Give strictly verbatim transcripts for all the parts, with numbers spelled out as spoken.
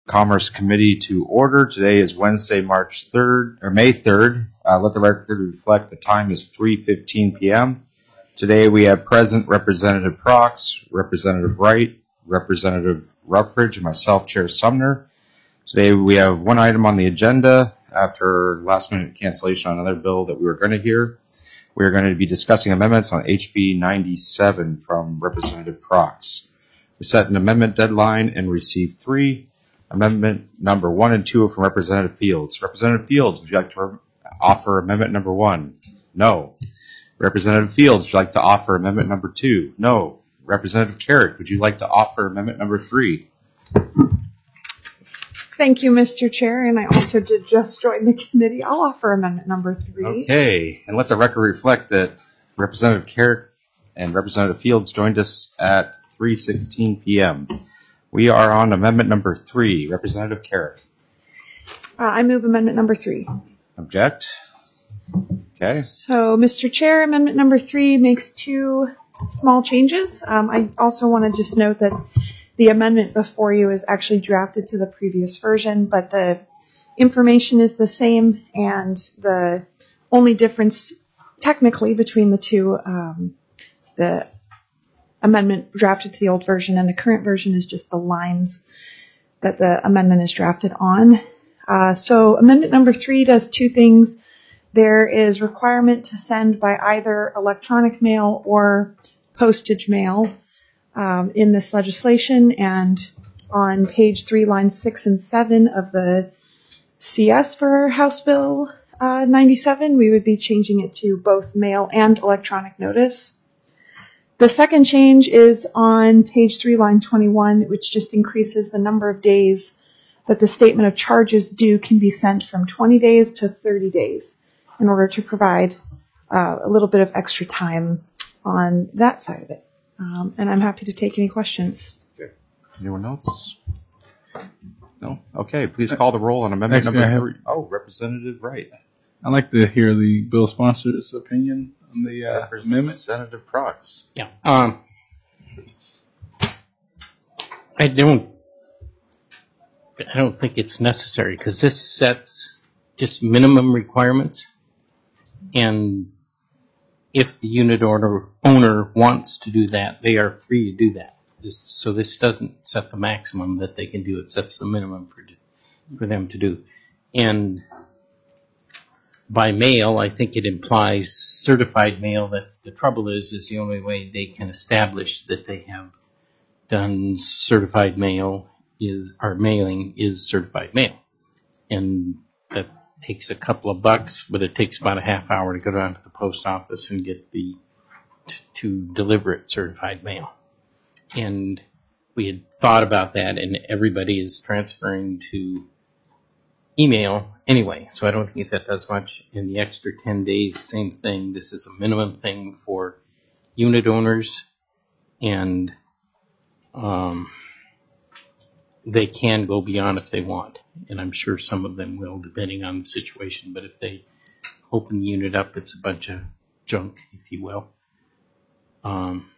Commerce Committee to order. Today is Wednesday, March third, or May third. Uh, let the record reflect the time is three fifteen p.m. Today we have present Representative Prox, Representative Wright, Representative Ruffridge, and myself, Chair Sumner. Today we have one item on the agenda after last-minute cancellation on another bill that we were going to hear. We are going to be discussing amendments on H B ninety-seven from Representative Prox. We set an amendment deadline and received three. Amendment number one and two are from Representative Fields. Representative Fields, would you like to offer amendment number one? No. Representative Fields, would you like to offer amendment number two? No. Representative Carrick, would you like to offer amendment number three? Thank you, Mister Chair, and I also did just join the committee. I'll offer amendment number three. Okay, and let the record reflect that Representative Carrick and Representative Fields joined us at three sixteen p.m. We are on amendment number three. Representative Carrick. Uh, I move amendment number three. Object? Okay. So, Mister Chair, amendment number three makes two small changes. Um, I also want to just note that the amendment before you is actually drafted to the previous version, but the information is the same, and the only difference technically between the two, um, the amendment drafted to the old version and the current version, is just the lines that the amendment is drafted on. Uh, so amendment number three does two things. There is requirement to send by either electronic mail or postage mail um, in this legislation, and on page three, lines six and seven of the C S for House Bill uh, ninety-seven, we would be changing it to both mail and electronic notice. The second change is on page three, line twenty-one, which just increases the number of days that the statement of charges due can be sent from twenty days to thirty days in order to provide uh, a little bit of extra time on that side of it. Um, and I'm happy to take any questions. Okay. Anyone else? No? Okay, please call the roll on amendment Actually, number have, three. Oh, Representative Wright. I'd like to hear the bill sponsor's opinion on the uh, amendment. Representative Prox. Yeah. Um, I don't. I don't think it's necessary because this sets just minimum requirements, and if the unit owner owner wants to do that, they are free to do that. This, so this doesn't set the maximum that they can do. It sets the minimum for for them to do, and by mail, I think it implies certified mail. That's the trouble is, is the only way they can establish that they have done certified mail is, or mailing is certified mail. And that takes a couple of bucks, but it takes about a half hour to go down to the post office and get the, t- to deliver it certified mail. And we had thought about that, and everybody is transferring to email anyway, so I don't think that does much. In the extra ten days, same thing. This is a minimum thing for unit owners, and um, they can go beyond if they want, and I'm sure some of them will, depending on the situation. But if they open the unit up, it's a bunch of junk, if you will. Um,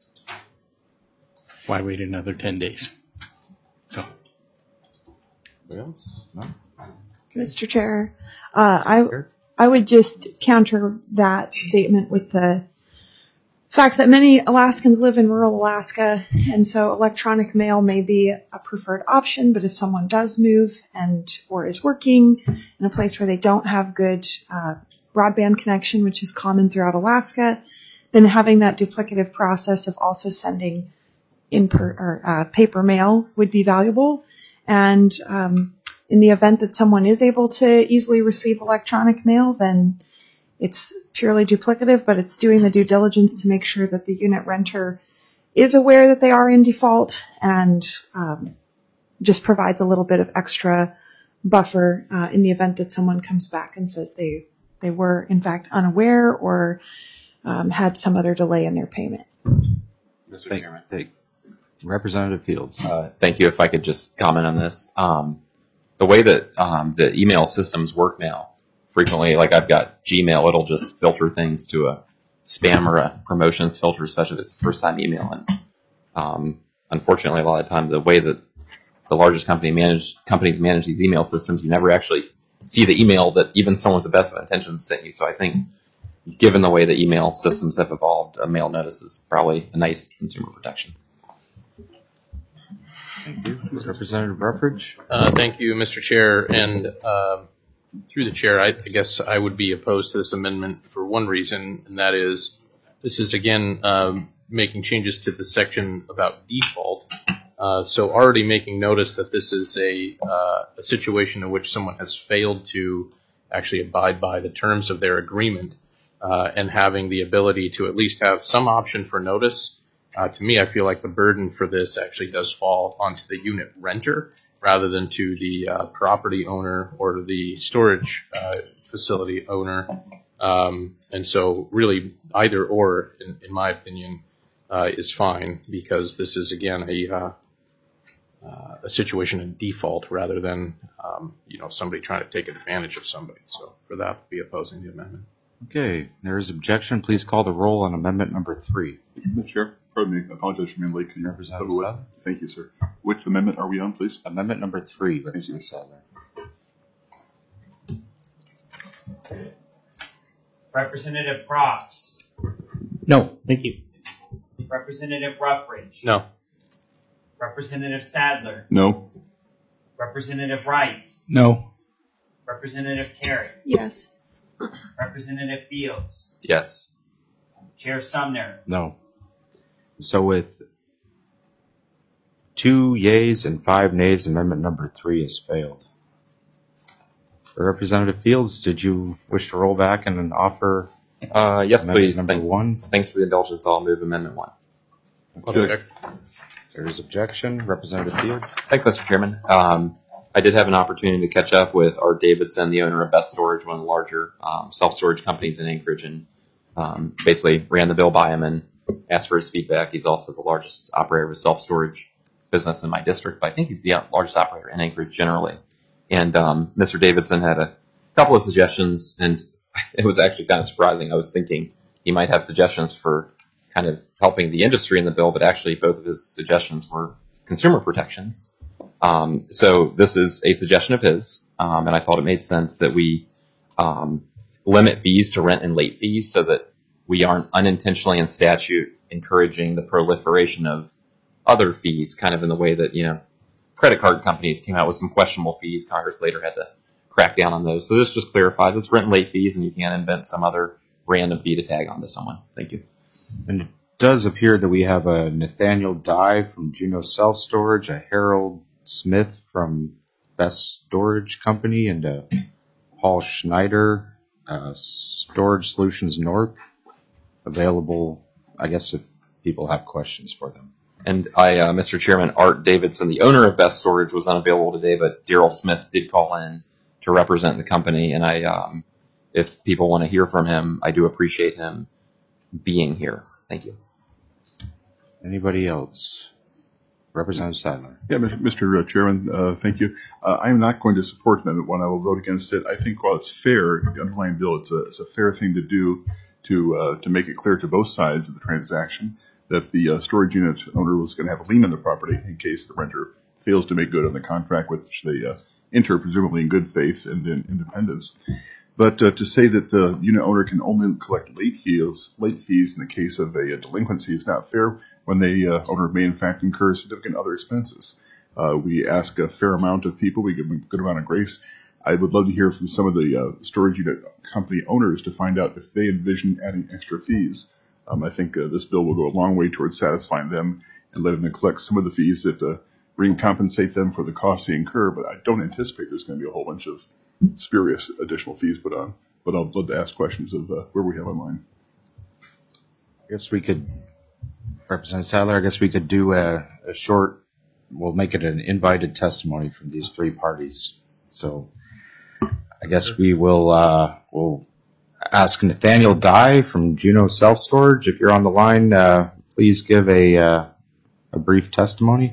why wait another ten days? So. Anybody else? No? Mister Chair, uh, I I would just counter that statement with the fact that many Alaskans live in rural Alaska, and so electronic mail may be a preferred option, but if someone does move and or is working in a place where they don't have good uh, broadband connection, which is common throughout Alaska, then having that duplicative process of also sending in per, or, uh, paper mail would be valuable. And um, in the event that someone is able to easily receive electronic mail, then it's purely duplicative, but it's doing the due diligence to make sure that the unit renter is aware that they are in default, and um, just provides a little bit of extra buffer uh, in the event that someone comes back and says they, they were, in fact, unaware or um, had some other delay in their payment. Mister Chairman. Thank, Representative Fields. Uh, thank you. If I could just comment on this. Um, the way that um, the email systems work now, frequently, like I've got Gmail, it'll just filter things to a spam or a promotions filter, especially if it's first time email. And um, unfortunately, a lot of times the way that the largest company manage companies manage these email systems, you never actually see the email that even someone with the best of intentions sent you. So I think, given the way that email systems have evolved, a mail notice is probably a nice consumer protection. Thank you. Representative Ruffridge. Uh, thank you, Mister Chair. And uh, through the chair, I, I guess I would be opposed to this amendment for one reason, and that is this is, again, um, making changes to the section about default. Uh, so already making notice that this is a, uh, a situation in which someone has failed to actually abide by the terms of their agreement, uh, and having the ability to at least have some option for notice. Uh, to me, I feel like the burden for this actually does fall onto the unit renter rather than to the uh, property owner or the storage uh, facility owner. Um, and so really either or, in, in my opinion, uh, is fine, because this is, again, a uh, uh, a situation in default rather than, um, you know, somebody trying to take advantage of somebody. So for that, I'd be opposing the amendment. Okay, there is objection. Please call the roll on amendment number three. Mister Chair, pardon me, I apologize for being late. Can you Representative what- Sadler. Thank you, sir. Which amendment are we on, please? Amendment number three, Representative Sadler. Representative Prox, No, thank you. Representative Ruffridge, No. Representative Sadler, No. Representative Wright, No. Representative Carey, Yes. Representative Fields, Yes. Chair Sumner, No. So with two yeas and five nays, amendment number three has failed. Representative Fields, did you wish to roll back and then offer Uh, yes, amendment please. number Thank, one? thanks for the indulgence. I'll move amendment one. Okay. There is objection. Representative Fields. Thanks, Mister Chairman. Um, I did have an opportunity to catch up with Art Davidson, the owner of Best Storage, one of the larger um, self-storage companies in Anchorage, and um, basically ran the bill by him and asked for his feedback. He's also the largest operator of a self-storage business in my district, but I think he's the largest operator in Anchorage generally. And um, Mister Davidson had a couple of suggestions, and it was actually kind of surprising. I was thinking he might have suggestions for kind of helping the industry in the bill, but actually both of his suggestions were consumer protections. Um, so this is a suggestion of his, um, and I thought it made sense that we um, limit fees to rent and late fees so that we aren't unintentionally in statute encouraging the proliferation of other fees, kind of in the way that, you know, credit card companies came out with some questionable fees. Congress later had to crack down on those. So this just clarifies it's rent and late fees, and you can't invent some other random fee to tag onto someone. Thank you. And it does appear that we have a Nathaniel Dye from Juneau Self Storage, a Harold Smith from Best Storage Company, and a Paul Schneider, uh, Storage Solutions North, available, I guess, if people have questions for them. And I, uh, Mister Chairman, Art Davidson, the owner of Best Storage, was unavailable today, but Daryl Smith did call in to represent the company. And I, um, if people want to hear from him, I do appreciate him being here. Thank you. Anybody else? Representative Sadler. Yeah, Mister Chairman, uh, thank you. Uh, I am not going to support Amendment one. I will vote against it. I think while it's fair, the underlying bill, it's a, it's a fair thing to do to uh, to make it clear to both sides of the transaction that the uh, storage unit owner was going to have a lien on the property in case the renter fails to make good on the contract, which they uh, enter presumably in good faith and in independence. But uh, to say that the unit owner can only collect late fees, late fees in the case of a, a delinquency is not fair when the uh, owner may in fact incur significant other expenses. Uh, we ask a fair amount of people. We give them a good amount of grace. I would love to hear from some of the uh, storage unit company owners to find out if they envision adding extra fees. Um, I think uh, this bill will go a long way towards satisfying them and letting them collect some of the fees that uh, recompensate them for the costs they incur. But I don't anticipate there's going to be a whole bunch of spurious additional fees put on. But I'd love to ask questions of uh, where we have online. I guess we could, Representative Sadler, I guess we could do a, a short, we'll make it an invited testimony from these three parties. So I guess we will, uh, we'll ask Nathaniel Dye from Juneau Self Storage. If you're on the line, uh, please give a, uh, a brief testimony.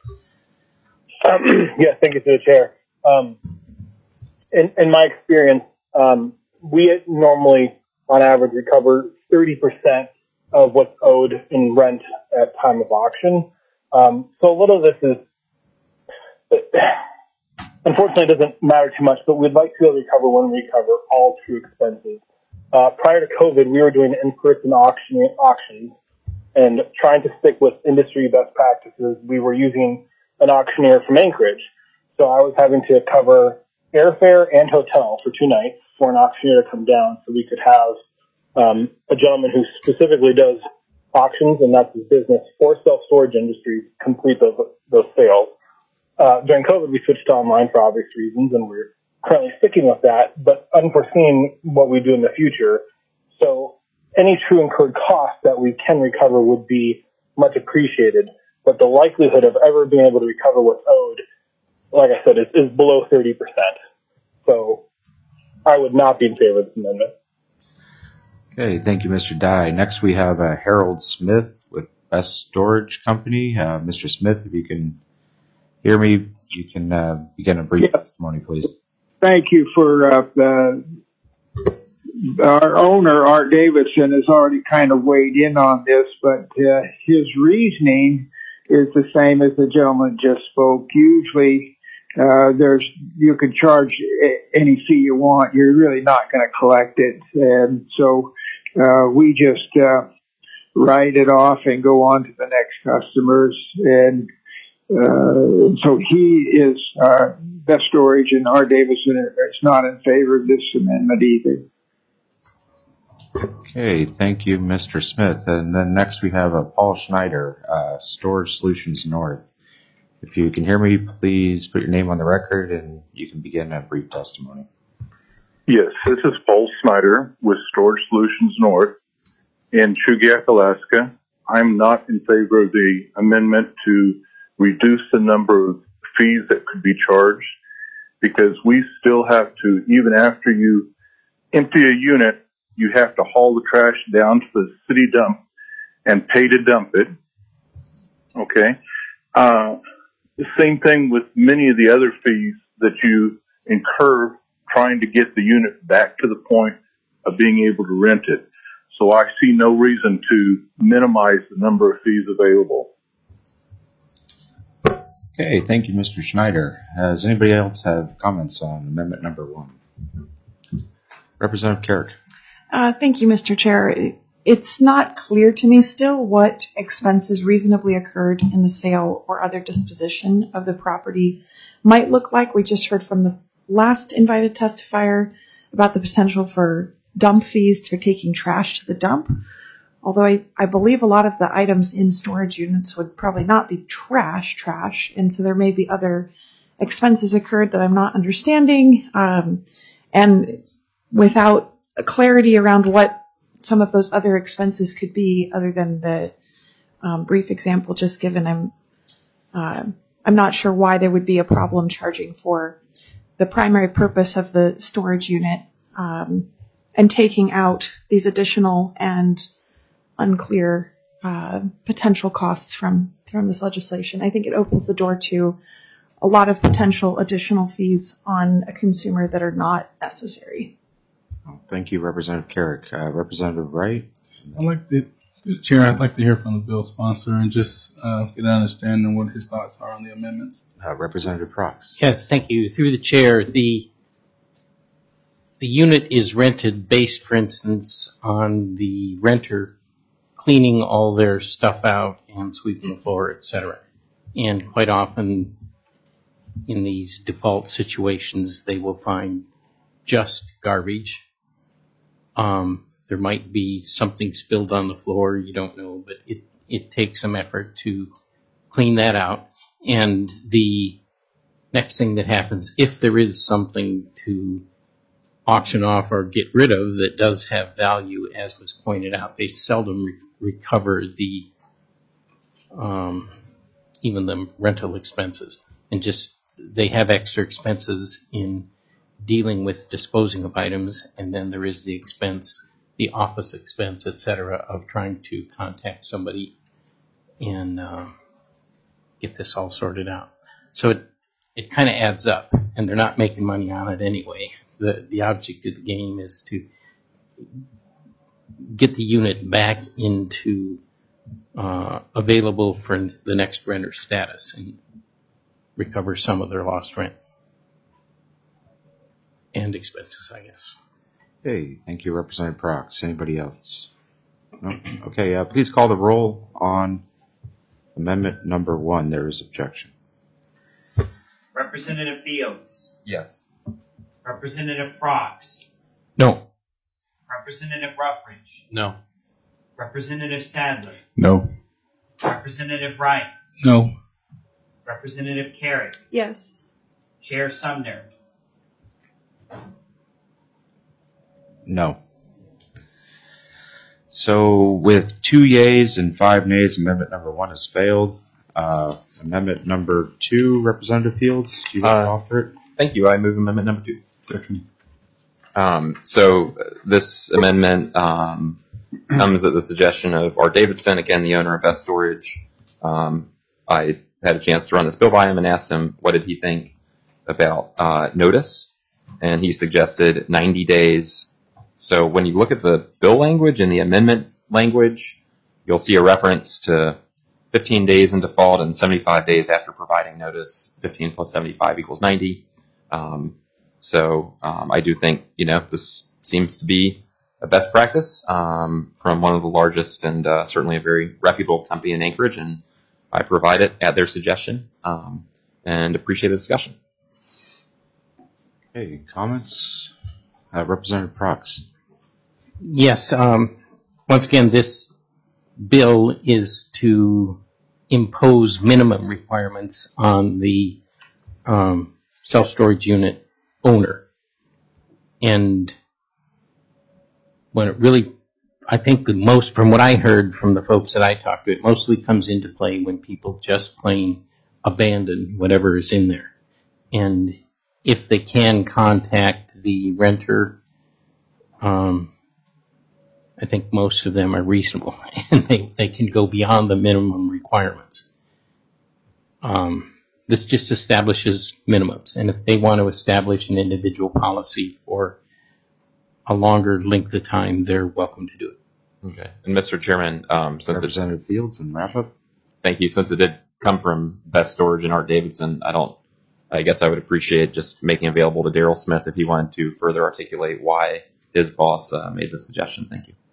Um, yes, thank you to the chair. Um, in, in my experience, um, we normally, on average, recover thirty percent of what's owed in rent at time of auction. Um, so a little of this is unfortunately, it doesn't matter too much, but we'd like to be able to recover when we recover all true expenses. Uh, prior to COVID, we were doing in-person auction, auctions and trying to stick with industry best practices. We were using an auctioneer from Anchorage. So I was having to cover airfare and hotel for two nights for an auctioneer to come down so we could have um, a gentleman who specifically does auctions, and that's his business, for self-storage industries, complete those, those sales. Uh, during COVID, we switched to online for obvious reasons, and we're currently sticking with that, but unforeseen what we do in the future. So any true incurred cost that we can recover would be much appreciated, but the likelihood of ever being able to recover what's owed, like I said, is, is below thirty percent. So I would not be in favor of this amendment. Okay, thank you, Mister Dye. Next, we have uh, Harold Smith with Best Storage Company. Uh, Mister Smith, if you can hear me, you can uh, begin a brief yeah. testimony, please. Thank you for uh, the, our owner, Art Davidson, has already kind of weighed in on this, but uh, his reasoning is the same as the gentleman just spoke. Usually, uh, there's you can charge any fee you want. You're really not going to collect it, and so uh, we just uh, write it off and go on to the next customers. And uh, so he is uh, Best Storage, and Art Davidson is not in favor of this amendment either. Okay, thank you, Mister Smith. And then next we have uh, Paul Schneider, uh, Storage Solutions North. If you can hear me, please put your name on the record and you can begin a brief testimony. Yes, this is Paul Schneider with Storage Solutions North in Chugiak, Alaska. I'm not in favor of the amendment to reduce the number of fees that could be charged, because we still have to, even after you empty a unit, you have to haul the trash down to the city dump and pay to dump it. Okay. Uh, the same thing with many of the other fees that you incur trying to get the unit back to the point of being able to rent it. So I see no reason to minimize the number of fees available. Okay, thank you, Mister Schneider. Uh, does anybody else have comments on amendment number one? Representative Carrick. Uh, thank you, Mister Chair. It's not clear to me still what expenses reasonably occurred in the sale or other disposition of the property might look like. We just heard from the last invited testifier about the potential for dump fees for taking trash to the dump. Although I, I believe a lot of the items in storage units would probably not be trash, trash, and so there may be other expenses occurred that I'm not understanding. Um, and without clarity around what some of those other expenses could be, other than the um, brief example just given, I'm uh, I'm not sure why there would be a problem charging for the primary purpose of the storage unit um, and taking out these additional and unclear uh, potential costs from from this legislation. I think it opens the door to a lot of potential additional fees on a consumer that are not necessary. Thank you, Representative Carrick. Uh, Representative Wright? I'd like to, Chair, I'd like to hear from the bill sponsor and just uh, get an understanding of what his thoughts are on the amendments. Uh, Representative Prox. Yes, thank you. Through the chair, the the unit is rented based, for instance, on the renter cleaning all their stuff out and sweeping the floor, et cetera. And quite often in these default situations, they will find just garbage. Um, there might be something spilled on the floor, you don't know, but it, it takes some effort to clean that out. And the next thing that happens, if there is something to auction off or get rid of that does have value, as was pointed out, they seldom re- recover the um, even the rental expenses, and just they have extra expenses in dealing with disposing of items, and then there is the expense, the office expense, et cetera, of trying to contact somebody and uh, get this all sorted out. So it it kind of adds up, and they're not making money on it anyway. The the object of the game is to get the unit back into uh, available for the next renter status. And recover some of their lost rent and expenses, I guess. Okay, thank you, Representative Prox. Anybody else? No? Okay, uh, please call the roll on amendment number one. There is objection. Representative Fields. Yes. Representative Prox. No. Representative Ruffridge. No. Representative Sadler. No. Representative Wright. No. Representative Carey. Yes. Chair Sumner. No. So with two yeas and five nays, amendment number one has failed. Uh, amendment number two, Representative Fields, do you want to Uh, offer it? Thank you. I move amendment number two. Objection. Um, so uh, this amendment um, comes at the suggestion of Art Davidson, again, the owner of Best Storage. Um, I had a chance to run this bill by him and asked him what did he think about uh, notice, and he suggested ninety days. So when you look at the bill language and the amendment language, you'll see a reference to fifteen days in default and seventy-five days after providing notice. fifteen plus seventy-five equals ninety. Um, so um, I do think, you know, this seems to be a best practice um, from one of the largest and uh, certainly a very reputable company in Anchorage, and I provide it at their suggestion um, and appreciate the discussion. Okay, comments? Uh, Representative Prox. Yes. Um, once again, this bill is to impose minimum requirements on the um, self-storage unit owner. And when it really, I think the most, from what I heard from the folks that I talked to, it mostly comes into play when people just plain abandon whatever is in there. And if they can contact the renter, um, I think most of them are reasonable and they, they can go beyond the minimum requirements. Um, this just establishes minimums. And if they want to establish an individual policy for a longer length of time, they're welcome to do it. Okay. And Mister Chairman, um, since it, Representative Fields and wrap up. thank you. Since it did come from Best Storage and Art Davidson, I don't, I guess I would appreciate just making available to Daryl Smith if he wanted to further articulate why his boss uh, made the suggestion. Thank you.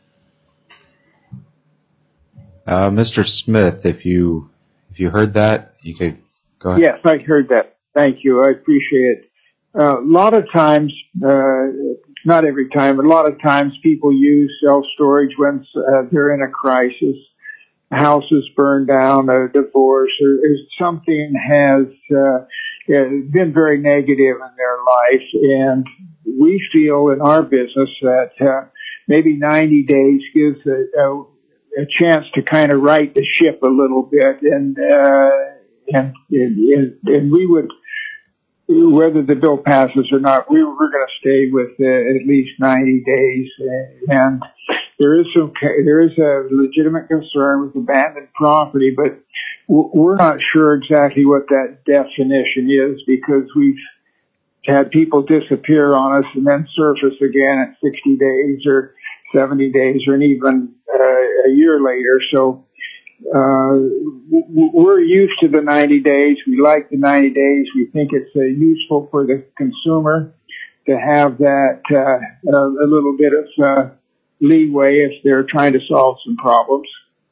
Uh, Mister Smith, if you if you heard that, you could go ahead. Yes, I heard that. Thank you. I appreciate it. Uh, a lot of times, uh, not every time, but a lot of times people use self-storage when uh, they're in a crisis. A house is burned down, a divorce, or, or something has uh, been very negative in their life. And we feel in our business that uh, maybe ninety days gives a, a, a chance to kind of right the ship a little bit. And, uh, and, and, and we would, whether the bill passes or not, we we're going to stay with uh, at least ninety days. And there is some, there is a legitimate concern with abandoned property, but we're not sure exactly what that definition is because we've had people disappear on us and then surface again at sixty days or seventy days or even uh, a year later. So Uh, we're used to the ninety days. We like the ninety days. We think it's uh, useful for the consumer to have that uh, a, a little bit of uh, leeway if they're trying to solve some problems.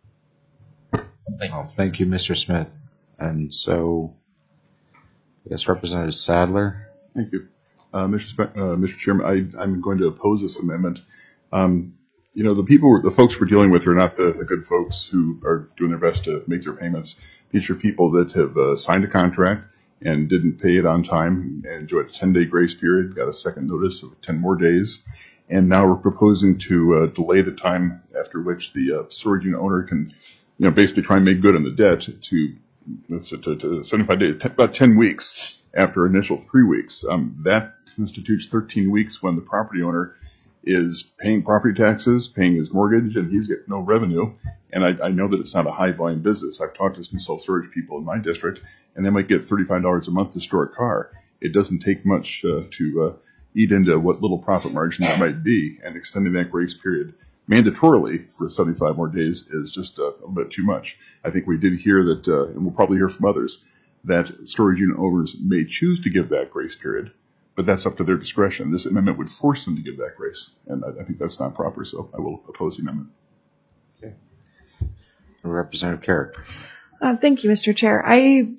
Thank you, thank you Mister Smith. And so, I guess Representative Sadler. Thank you. Uh, Mister Spe- uh, Mister Chairman, I, I'm going to oppose this amendment. Um, You know, the people, the folks we're dealing with are not the, the good folks who are doing their best to make their payments. These are people that have uh, signed a contract and didn't pay it on time and enjoyed a ten-day grace period, got a second notice of ten more days, and now we're proposing to uh, delay the time after which the uh, storage unit owner can, you know, basically try and make good on the debt to, to, to seventy-five days, t- about ten weeks after initial three weeks. Um, that constitutes thirteen weeks when the property owner is paying property taxes, paying his mortgage, and he's getting no revenue. And I, I know that it's not a high volume business. I've talked to some self-storage people in my district, and they might get thirty-five dollars a month to store a car. It doesn't take much uh, to uh, eat into what little profit margin there might be, and extending that grace period mandatorily for seventy-five more days is just uh, a little bit too much. I think we did hear that, uh, and we'll probably hear from others, that storage unit owners may choose to give that grace period, but that's up to their discretion. This amendment would force them to give that grace, and I, I think that's not proper, so I will oppose the amendment. Okay. Representative Carrick. Uh, thank you, Mister Chair. I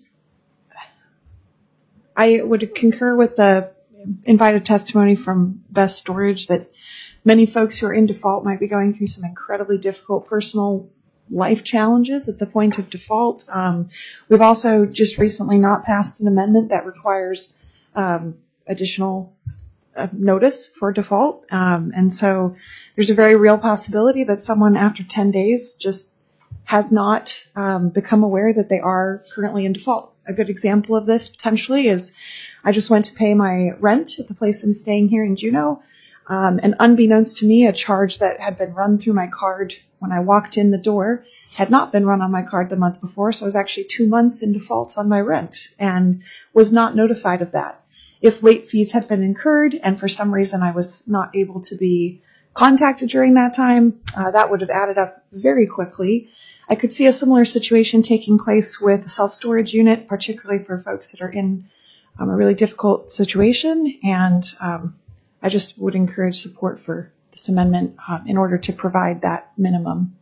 I would concur with the invited testimony from Best Storage that many folks who are in default might be going through some incredibly difficult personal life challenges at the point of default. Um, we've also just recently not passed an amendment that requires um, additional uh, notice for default. Um, and so there's a very real possibility that someone after ten days just has not um, become aware that they are currently in default. A good example of this potentially is I just went to pay my rent at the place I'm staying here in Juneau. Um, and unbeknownst to me, a charge that had been run through my card when I walked in the door had not been run on my card the month before, so I was actually two months in default on my rent and was not notified of that. If late fees had been incurred and for some reason I was not able to be contacted during that time, uh, that would have added up very quickly. I could see a similar situation taking place with a self-storage unit, particularly for folks that are in um, a really difficult situation, and um, I just would encourage support for this amendment uh, in order to provide that minimum.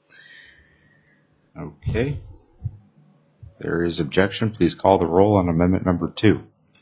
Okay. There is objection. Please call the roll on amendment number two.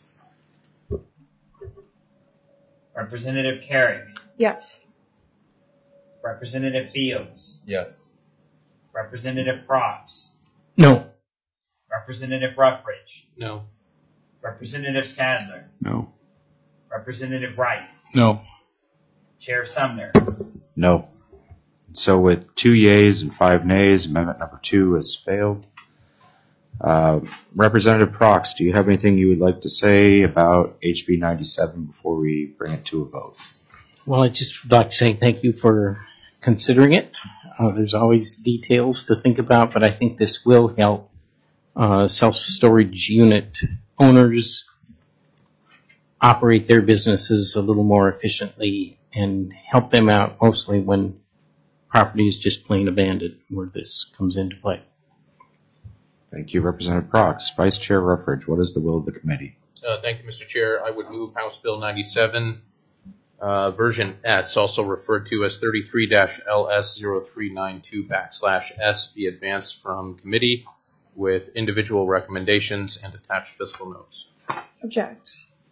Representative Carrick. Yes. Representative Fields. Yes. Representative Prox. No. Representative Ruffridge. No. Representative Sadler. No. Representative Wright. No. Chair Sumner. No. So with two yeas and five nays, amendment number two has failed. Uh, Representative Prox, do you have anything you would like to say about H B ninety-seven before we bring it to a vote? Well, I'd just like to say thank you for considering it. Uh, there's always details to think about, but I think this will help uh, self-storage unit owners operate their businesses a little more efficiently and help them out mostly when property is just plain abandoned, where this comes into play. Thank you, Representative Prox. Vice Chair Ruffridge, what is the will of the committee? Uh, thank you, Mister Chair. I would move House Bill ninety-seven, uh, version S, also referred to as thirty-three L S zero three nine two backslash S, be advanced from committee with individual recommendations and attached fiscal notes. Object.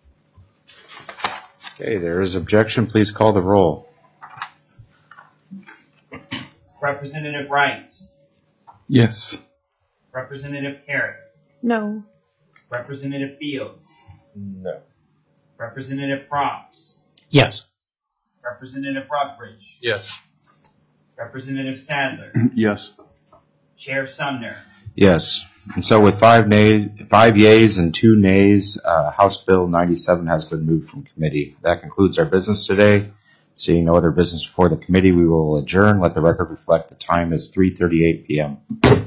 Okay, there is objection. Please call the roll. Representative Wright. Yes. Representative Carrick. No. Representative Fields. No. Representative Prox. Yes. Representative Ruffridge. Yes. Representative Sadler. Yes. Chair Sumner. Yes. And so with five nays, five yeas and two nays, uh, House Bill ninety-seven has been moved from committee. That concludes our business today. Seeing no other business before the committee, we will adjourn. Let the record reflect the time is three thirty-eight p.m.